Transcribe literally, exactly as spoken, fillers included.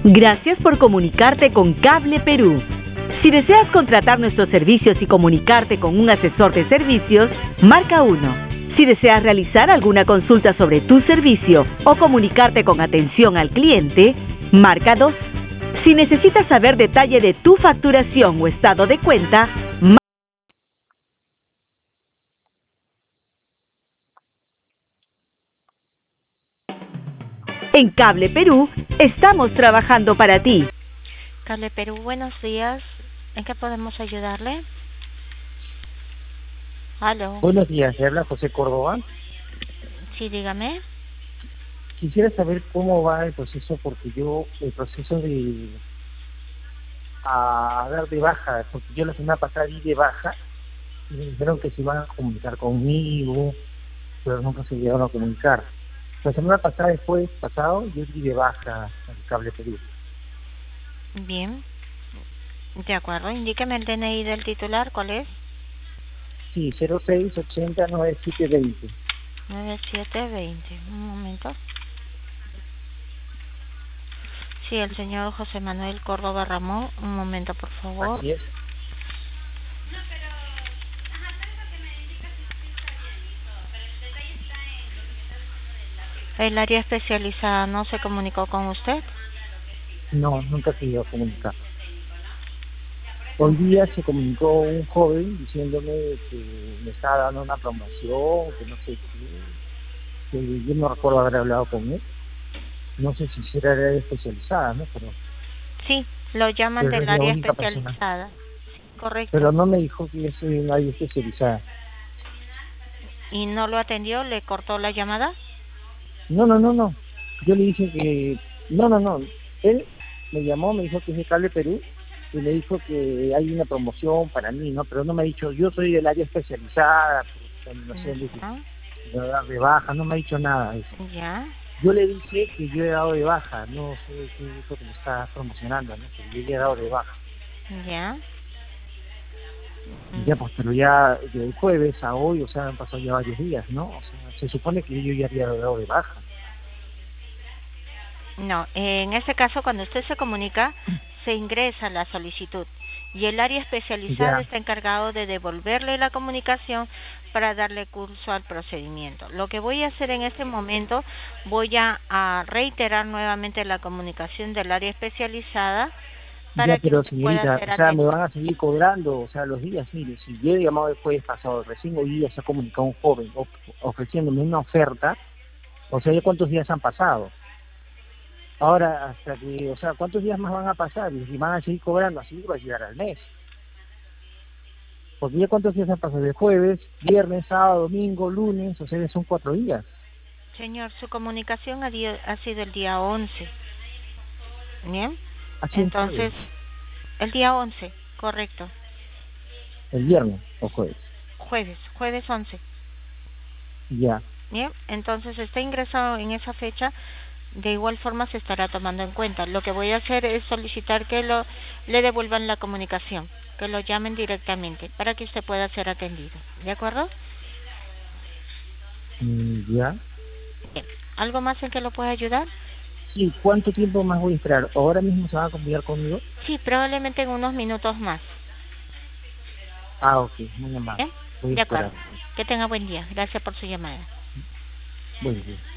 Gracias por comunicarte con Cable Perú. Si deseas contratar nuestros servicios y comunicarte con un asesor de servicios, marca uno. Si deseas realizar alguna consulta sobre tu servicio o comunicarte con atención al cliente, marca dos. Si necesitas saber detalle de tu facturación o estado de cuenta, marca En Cable Perú, estamos trabajando para ti. Cable Perú, buenos días. ¿En qué podemos ayudarle? ¿Aló? Buenos días, le habla José Córdoba. Sí, dígame. Quisiera saber cómo va el proceso, porque yo, el proceso de a dar de baja, porque yo la semana pasada di de baja y me dijeron que se iban a comunicar conmigo, pero nunca se llegaron a comunicar. La semana pasada, después, pasado, yo di de baja al Cable Perú. Bien. De acuerdo. Indíqueme el D N I del titular. ¿Cuál es? Sí, cero seis ochenta noventa y siete veinte. noventa y siete veinte. Un momento. Sí, el señor José Manuel Córdoba Ramón. Un momento, por favor. Así es. ¿El área especializada no se comunicó con usted? No, nunca se iba a comunicar. Hoy día se comunicó un joven diciéndome que me estaba dando una promoción, que no sé qué, que yo no recuerdo haber hablado con él. No sé si será área especializada, ¿no? Pero, Sí, lo llaman pero del es la área única persona. especializada. Correcto. Pero no me dijo que yo soy un área especializada. ¿Y no lo atendió? ¿Le cortó la llamada? No, no, no, no. Yo le dije que... No, no, no. Él me llamó, me dijo que es de Cable Perú y me dijo que hay una promoción para mí, ¿no? Pero no me ha dicho, yo soy del área especializada, por terminación de, de dar de baja, no me ha dicho nada de eso. Ya. Yo le dije que yo he dado de baja, no sé qué es lo que me está promocionando, ¿no? Que yo he dado de baja. Ya. Y ya, pues, pero ya del jueves a hoy, o sea, han pasado ya varios días, ¿no? O sea, se supone que yo ya había dado de baja. No, en este caso, cuando usted se comunica, se ingresa la solicitud y el área especializada Ya. está encargado de devolverle la comunicación para darle curso al procedimiento. Lo que voy a hacer en este momento, voy a, a reiterar nuevamente la comunicación del área especializada para Ya, que pero usted pueda señorita, ser o sea, me atendido. van a seguir cobrando, o sea, los días, mire, si yo he llamado el jueves pasado, recién hoy día se ha comunicado un joven of ofreciéndome una oferta, o sea, ¿ya cuántos días han pasado? Ahora, hasta que, o sea, ¿cuántos días más van a pasar? Y si van a seguir cobrando, así va a llegar al mes. Porque ya cuántos días han pasado, de jueves, viernes, sábado, domingo, lunes, o sea, ya son cuatro días. Señor, su comunicación ha, dio, ha sido el día once. ¿Bien? Así es Entonces, jueves, el día once, correcto. el viernes o jueves. Jueves, jueves once. Ya. Bien, entonces está ingresado en esa fecha, de igual forma se estará tomando en cuenta. Lo que voy a hacer es solicitar que lo le devuelvan la comunicación, que lo llamen directamente para que usted pueda ser atendido. ¿De acuerdo? Mm, ya. Bien. ¿Algo más en que lo pueda ayudar? Sí, ¿cuánto tiempo más voy a esperar? ¿Ahora mismo se van a comunicar conmigo? Sí, probablemente en unos minutos más. Ah, ok, muy amable. ¿Bien? Voy a De acuerdo. esperar. Que tenga buen día. Gracias por su llamada. Buen día.